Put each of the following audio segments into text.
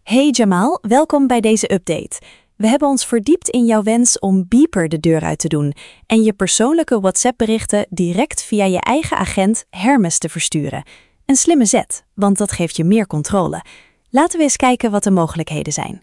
Hey Jamal, welkom bij deze update. We hebben ons verdiept in jouw wens om Beeper de deur uit te doen en je persoonlijke WhatsApp-berichten direct via je eigen agent Hermes te versturen. Een slimme zet, want dat geeft je meer controle. Laten we eens kijken wat de mogelijkheden zijn.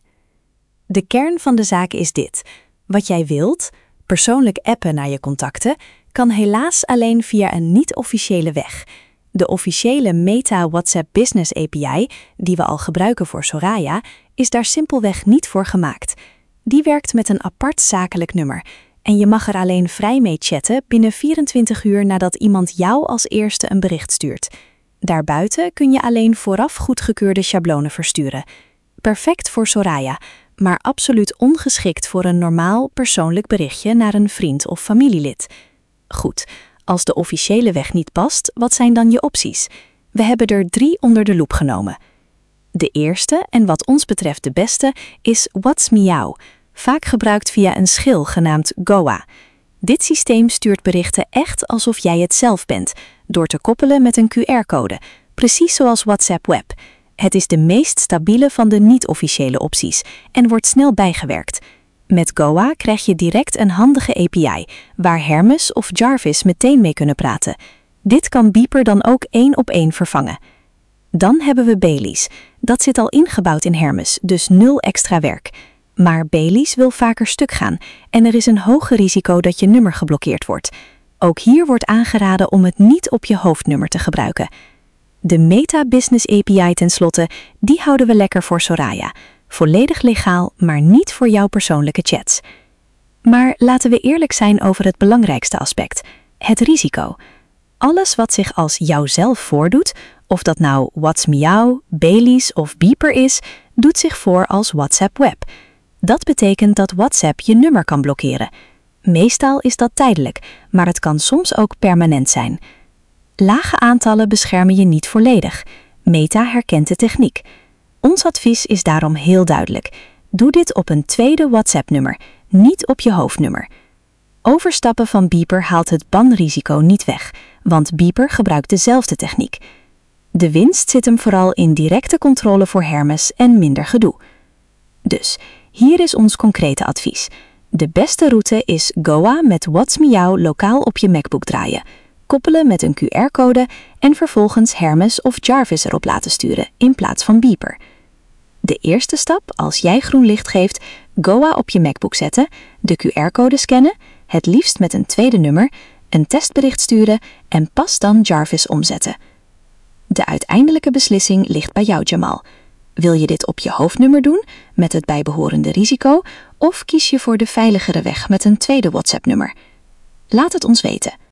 De kern van de zaak is dit. Wat jij wilt, persoonlijk appen naar je contacten, kan helaas alleen via een niet-officiële weg. De officiële Meta WhatsApp Business API, die we al gebruiken voor Soraya, is daar simpelweg niet voor gemaakt. Die werkt met een apart zakelijk nummer en je mag er alleen vrij mee chatten binnen 24 uur nadat iemand jou als eerste een bericht stuurt. Daarbuiten kun je alleen vooraf goedgekeurde schablonen versturen. Perfect voor Soraya, maar absoluut ongeschikt voor een normaal persoonlijk berichtje naar een vriend of familielid. Goed. Als de officiële weg niet past, wat zijn dan je opties? We hebben er 3 onder de loep genomen. De eerste, en wat ons betreft de beste, is WhatsMeow, vaak gebruikt via een schil genaamd Goa. Dit systeem stuurt berichten echt alsof jij het zelf bent, door te koppelen met een QR-code, precies zoals WhatsApp Web. Het is de meest stabiele van de niet-officiële opties en wordt snel bijgewerkt. Met Goa krijg je direct een handige API, waar Hermes of Jarvis meteen mee kunnen praten. Dit kan Beeper dan ook 1-op-1 vervangen. Dan hebben we Baileys. Dat zit al ingebouwd in Hermes, dus 0 extra werk. Maar Baileys wil vaker stuk gaan en er is een hoger risico dat je nummer geblokkeerd wordt. Ook hier wordt aangeraden om het niet op je hoofdnummer te gebruiken. De Meta Business API tenslotte, die houden we lekker voor Soraya. Volledig legaal, maar niet voor jouw persoonlijke chats. Maar laten we eerlijk zijn over het belangrijkste aspect, het risico. Alles wat zich als jouzelf voordoet, of dat nou WhatsMeow, Baileys of Beeper is, doet zich voor als WhatsApp Web. Dat betekent dat WhatsApp je nummer kan blokkeren. Meestal is dat tijdelijk, maar het kan soms ook permanent zijn. Lage aantallen beschermen je niet volledig. Meta herkent de techniek. Ons advies is daarom heel duidelijk. Doe dit op een tweede WhatsApp-nummer, niet op je hoofdnummer. Overstappen van Beeper haalt het banrisico niet weg, want Beeper gebruikt dezelfde techniek. De winst zit hem vooral in directe controle voor Hermes en minder gedoe. Dus, hier is ons concrete advies. De beste route is Goa met WhatsMeow lokaal op je MacBook draaien, koppelen met een QR-code en vervolgens Hermes of Jarvis erop laten sturen in plaats van Beeper. De eerste stap, als jij groen licht geeft, Goa op je MacBook zetten, de QR-code scannen, het liefst met een tweede nummer, een testbericht sturen en pas dan Jarvis omzetten. De uiteindelijke beslissing ligt bij jou, Jamal. Wil je dit op je hoofdnummer doen, met het bijbehorende risico, of kies je voor de veiligere weg met een tweede WhatsApp-nummer? Laat het ons weten.